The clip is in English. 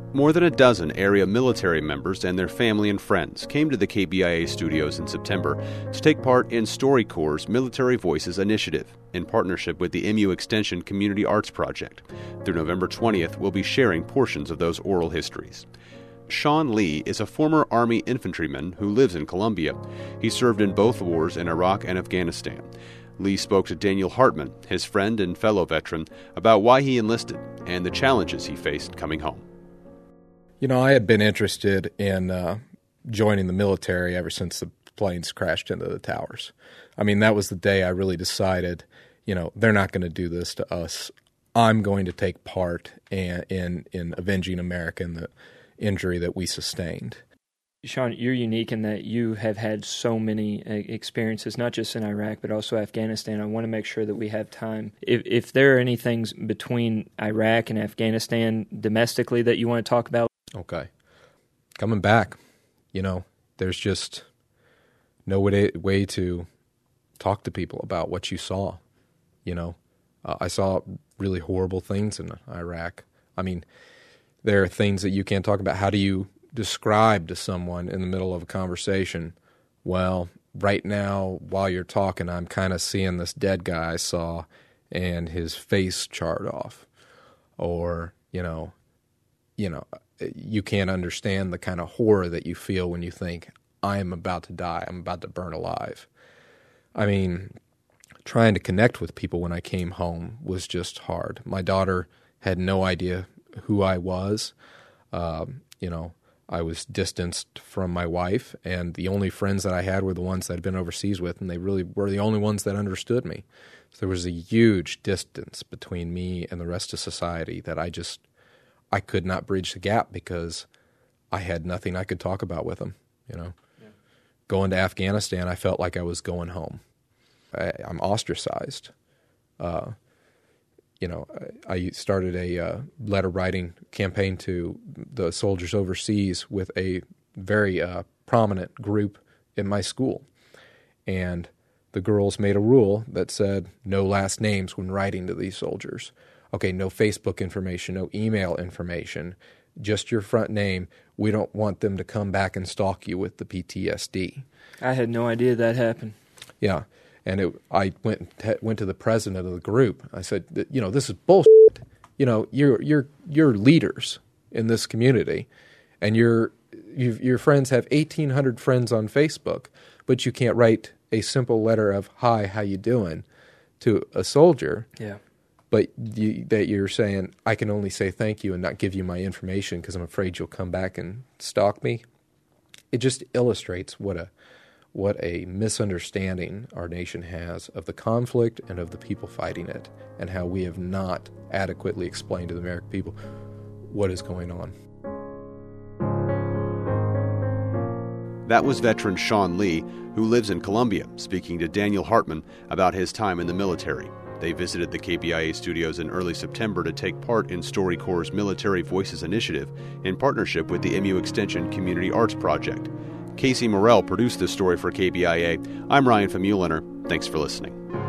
More than a dozen area military members and their family and friends came to the KBIA studios in September to take part in StoryCorps' Military Voices initiative in partnership with the MU Extension Community Arts Project. Through November 20th, we'll be sharing portions of those oral histories. Sean Lee is a former Army infantryman who lives in Colombia. He served in both wars in Iraq and Afghanistan. Lee spoke to Daniel Hartman, his friend and fellow veteran, about why he enlisted and the challenges he faced coming home. You know, I had been interested in joining the military ever since the planes crashed into the towers. I mean, that was the day I really decided, you know, they're not going to do this to us. I'm going to take part in avenging America and the injury that we sustained. Sean, you're unique in that you have had so many experiences, not just in Iraq, but also Afghanistan. I want to make sure that we have time. If there are any things between Iraq and Afghanistan domestically that you want to talk about. Okay. Coming back, you know, there's just no way to talk to people about what you saw, you know. I saw really horrible things in Iraq. I mean, there are things that you can't talk about. How do you describe to someone in the middle of a conversation, well, right now, while you're talking, I'm kind of seeing this dead guy I saw and his face charred off. Or, you know, you can't understand the kind of horror that you feel when you think, I am about to die, I'm about to burn alive. I mean, trying to connect with people when I came home was just hard. My daughter had no idea who I was. You know, I was distanced from my wife, and the only friends that I had were the ones that I'd been overseas with, and they really were the only ones that understood me. So there was a huge distance between me and the rest of society that I could not bridge the gap because I had nothing I could talk about with them, you know. Yeah. Going to Afghanistan, I felt like I was going home. I'm ostracized. You know, I started a letter writing campaign to the soldiers overseas with a very prominent group in my school. And the girls made a rule that said no last names when writing to these soldiers. Okay, no Facebook information, no email information, just your front name. We don't want them to come back and stalk you with the PTSD. I had no idea that happened. Yeah. And I went to the president of the group. I said, you know, this is bullshit. You know, you're leaders in this community, and your friends have 1,800 friends on Facebook, but you can't write a simple letter of "Hi, how you doing" to a soldier. Yeah. But you're saying I can only say thank you and not give you my information because I'm afraid you'll come back and stalk me. It just illustrates what a misunderstanding our nation has of the conflict and of the people fighting it, and how we have not adequately explained to the American people what is going on. That was veteran Sean Lee, who lives in Colombia, speaking to Daniel Hartman about his time in the military. They visited the KBIA studios in early September to take part in StoryCorps' Military Voices initiative in partnership with the MU Extension Community Arts Project. Casey Morrell produced this story for KBIA. I'm Ryan Famuliner. Thanks for listening.